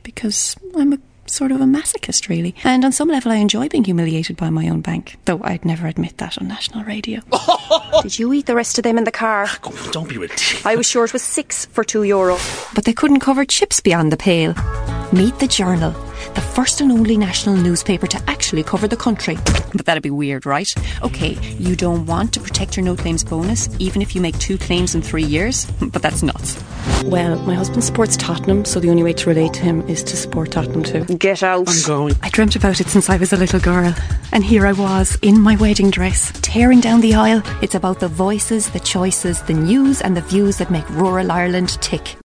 because I'm a sort of a masochist, really. And on some level I enjoy being humiliated by my own bank, though I'd never admit that on national radio. Did you eat the rest of them in the car? Don't be ridiculous. I was sure it was 6 for €2. But they couldn't cover chips beyond the pale. Meet the Journal, the first and only national newspaper to actually cover the country. But that'd be weird, right? Okay, you don't want to protect your no claims bonus, even if you make 2 claims in 3 years? But that's nuts. Well, my husband supports Tottenham, so the only way to relate to him is to support Tottenham too. Get out. I'm going. I dreamt about it since I was a little girl. And here I was, in my wedding dress, tearing down the aisle. It's about the voices, the choices, the news and the views that make rural Ireland tick.